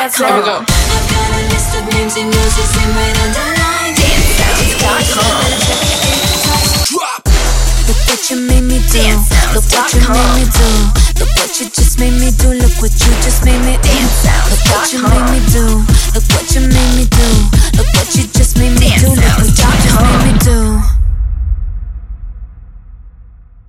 Here we go. I've got a list of names and you'll see them right underlined. Look what you made me do. Look what you made me do. Look what you just made me do. Look what you just made me do. Look what you made me do.